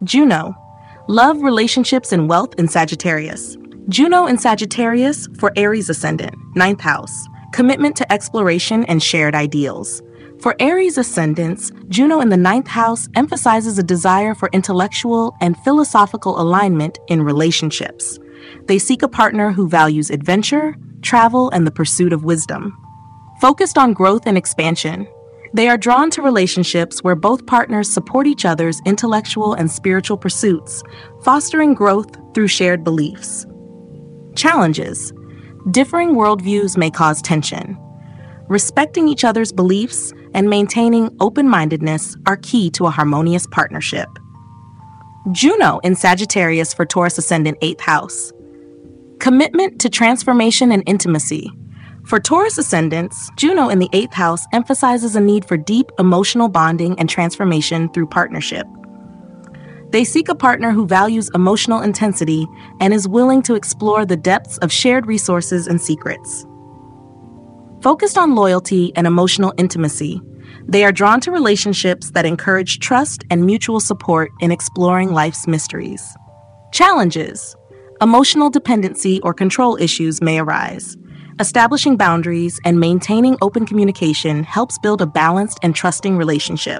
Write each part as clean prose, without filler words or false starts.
Juno. Love, relationships, and wealth in Sagittarius. Juno in Sagittarius for Aries ascendant, ninth house. Commitment to exploration and shared ideals. For Aries ascendants, Juno in the ninth house emphasizes a desire for intellectual and philosophical alignment in relationships. They seek a partner who values adventure, travel, and the pursuit of wisdom. Focused on growth and expansion, they are drawn to relationships where both partners support each other's intellectual and spiritual pursuits, fostering growth through shared beliefs. Challenges. Differing worldviews may cause tension. Respecting each other's beliefs and maintaining open-mindedness are key to a harmonious partnership. Juno in Sagittarius for Taurus ascendant, 8th house. Commitment to transformation and intimacy. For Taurus ascendants, Juno in the 8th house emphasizes a need for deep emotional bonding and transformation through partnership. They seek a partner who values emotional intensity and is willing to explore the depths of shared resources and secrets. Focused on loyalty and emotional intimacy, they are drawn to relationships that encourage trust and mutual support in exploring life's mysteries. Challenges. Emotional dependency or control issues may arise. Establishing boundaries and maintaining open communication helps build a balanced and trusting relationship.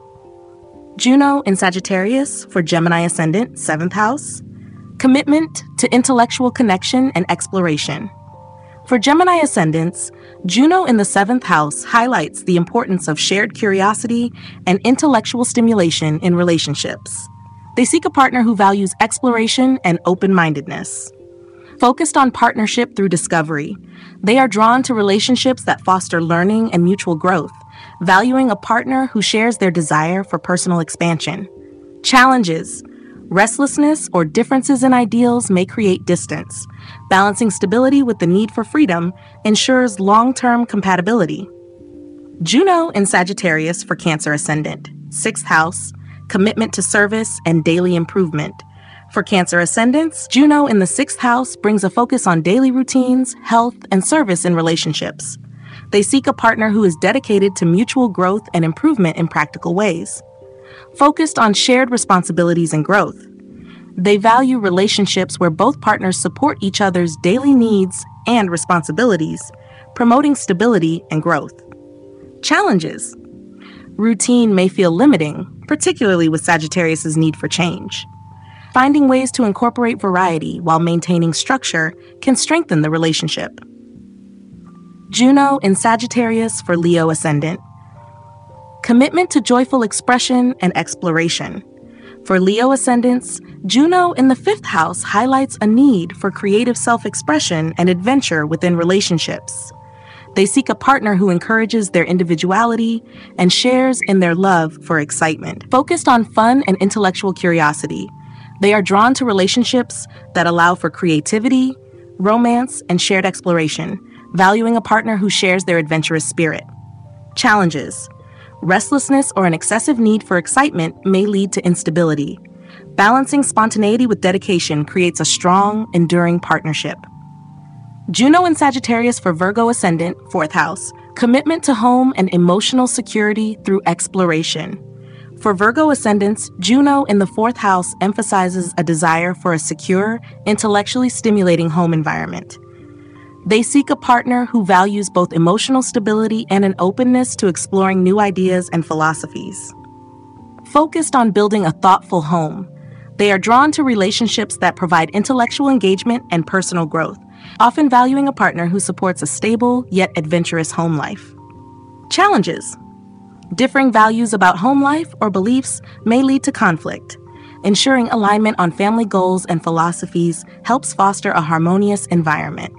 Juno in Sagittarius for Gemini ascendant, 7th house. Commitment to intellectual connection and exploration. For Gemini ascendants, Juno in the 7th house highlights the importance of shared curiosity and intellectual stimulation in relationships. They seek a partner who values exploration and open-mindedness. Focused on partnership through discovery, they are drawn to relationships that foster learning and mutual growth, valuing a partner who shares their desire for personal expansion. Challenges. Restlessness or differences in ideals may create distance. Balancing stability with the need for freedom ensures long-term compatibility. Juno in Sagittarius for Cancer ascendant, 6th house. Commitment to service and daily improvement. For Cancer ascendants, Juno in the 6th house brings a focus on daily routines, health, and service in relationships. They seek a partner who is dedicated to mutual growth and improvement in practical ways. Focused on shared responsibilities and growth, they value relationships where both partners support each other's daily needs and responsibilities, promoting stability and growth. Challenges. Routine may feel limiting, particularly with Sagittarius's need for change. Finding ways to incorporate variety while maintaining structure can strengthen the relationship. Juno in Sagittarius for Leo ascendant. Commitment to joyful expression and exploration. For Leo ascendants, Juno in the 5th house highlights a need for creative self-expression and adventure within relationships. They seek a partner who encourages their individuality and shares in their love for excitement. Focused on fun and intellectual curiosity, they are drawn to relationships that allow for creativity, romance, and shared exploration, valuing a partner who shares their adventurous spirit. Challenges. Restlessness or an excessive need for excitement may lead to instability. Balancing spontaneity with dedication creates a strong, enduring partnership. Juno in Sagittarius for Virgo ascendant, 4th house. Commitment to home and emotional security through exploration. For Virgo ascendants, Juno in the 4th house emphasizes a desire for a secure, intellectually stimulating home environment. They seek a partner who values both emotional stability and an openness to exploring new ideas and philosophies. Focused on building a thoughtful home, they are drawn to relationships that provide intellectual engagement and personal growth, often valuing a partner who supports a stable yet adventurous home life. Challenges. Differing values about home life or beliefs may lead to conflict. Ensuring alignment on family goals and philosophies helps foster a harmonious environment.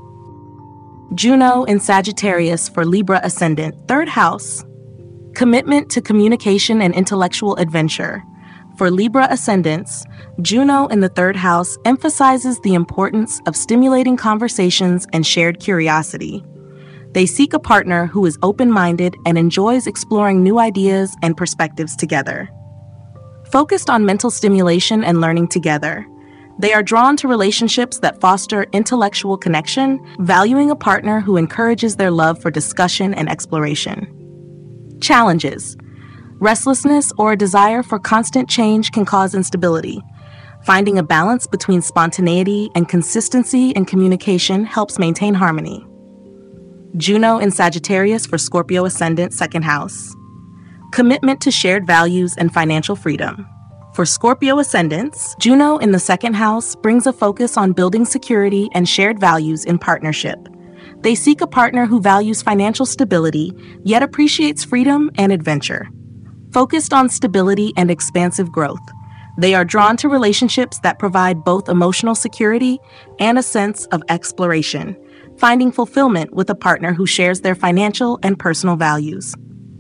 Juno in Sagittarius for Libra ascendant, 3rd house. Commitment to communication and intellectual adventure. For Libra ascendants, Juno in the 3rd house emphasizes the importance of stimulating conversations and shared curiosity. They seek a partner who is open-minded and enjoys exploring new ideas and perspectives together. Focused on mental stimulation and learning together, they are drawn to relationships that foster intellectual connection, valuing a partner who encourages their love for discussion and exploration. Challenges. Restlessness or a desire for constant change can cause instability. Finding a balance between spontaneity and consistency in communication helps maintain harmony. Juno in Sagittarius for Scorpio ascendant, second house. Commitment to shared values and financial freedom. For Scorpio ascendants, Juno in the second house brings a focus on building security and shared values in partnership. They seek a partner who values financial stability, yet appreciates freedom and adventure. Focused on stability and expansive growth, they are drawn to relationships that provide both emotional security and a sense of exploration, finding fulfillment with a partner who shares their financial and personal values.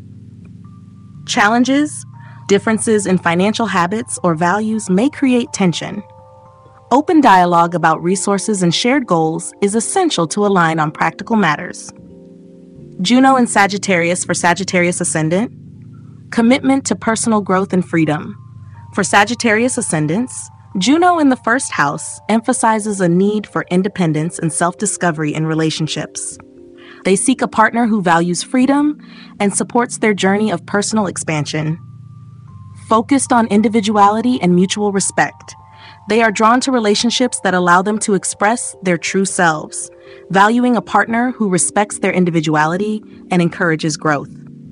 Challenges: differences in financial habits or values may create tension. Open dialogue about resources and shared goals is essential to align on practical matters. Juno in Sagittarius for Sagittarius ascendant. Commitment to personal growth and freedom. For Sagittarius ascendants, Juno in the first house emphasizes a need for independence and self-discovery in relationships. They seek a partner who values freedom and supports their journey of personal expansion. Focused on individuality and mutual respect, they are drawn to relationships that allow them to express their true selves, valuing a partner who respects their individuality and encourages growth.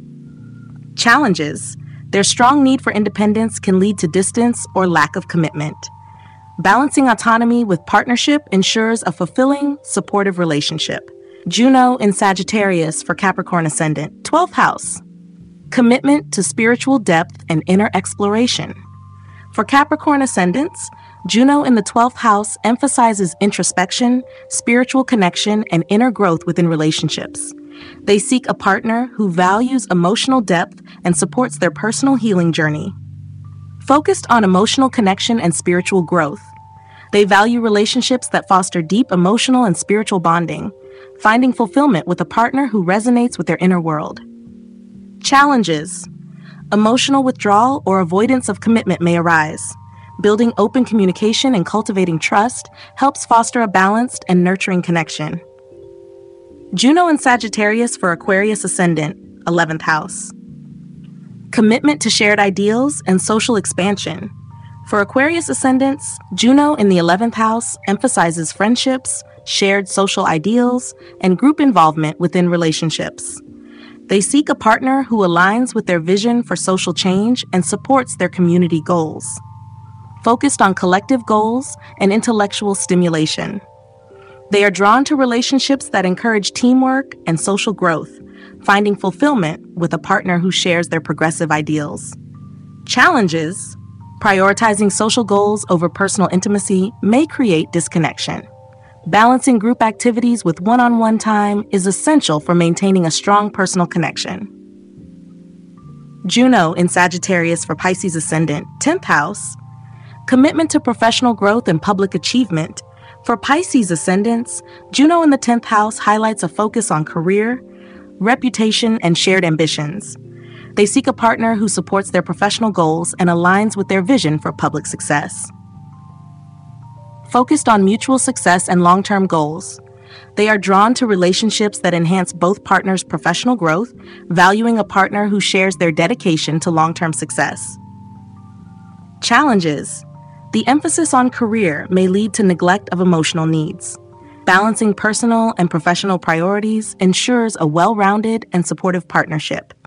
Challenges: their strong need for independence can lead to distance or lack of commitment. Balancing autonomy with partnership ensures a fulfilling, supportive relationship. Juno in Sagittarius for Capricorn ascendant, 12th house. Commitment to spiritual depth and inner exploration. For Capricorn ascendants, Juno in the 12th house emphasizes introspection, spiritual connection, and inner growth within relationships. They seek a partner who values emotional depth and supports their personal healing journey. Focused on emotional connection and spiritual growth, they value relationships that foster deep emotional and spiritual bonding, finding fulfillment with a partner who resonates with their inner world. Challenges: emotional withdrawal or avoidance of commitment may arise. Building open communication and cultivating trust helps foster a balanced and nurturing connection. Juno in Sagittarius for Aquarius ascendant, 11th house. Commitment to shared ideals and social expansion. For Aquarius ascendants, Juno in the 11th house emphasizes friendships, shared social ideals, and group involvement within relationships. They seek a partner who aligns with their vision for social change and supports their community goals. Focused on collective goals and intellectual stimulation, they are drawn to relationships that encourage teamwork and social growth, finding fulfillment with a partner who shares their progressive ideals. Challenges: prioritizing social goals over personal intimacy may create disconnection. Balancing group activities with one-on-one time is essential for maintaining a strong personal connection. Juno in Sagittarius for Pisces ascendant, 10th house. Commitment to professional growth and public achievement. For Pisces ascendants, Juno in the 10th house highlights a focus on career, reputation, and shared ambitions. They seek a partner who supports their professional goals and aligns with their vision for public success. Focused on mutual success and long-term goals, they are drawn to relationships that enhance both partners' professional growth, valuing a partner who shares their dedication to long-term success. Challenges: the emphasis on career may lead to neglect of emotional needs. Balancing personal and professional priorities ensures a well-rounded and supportive partnership.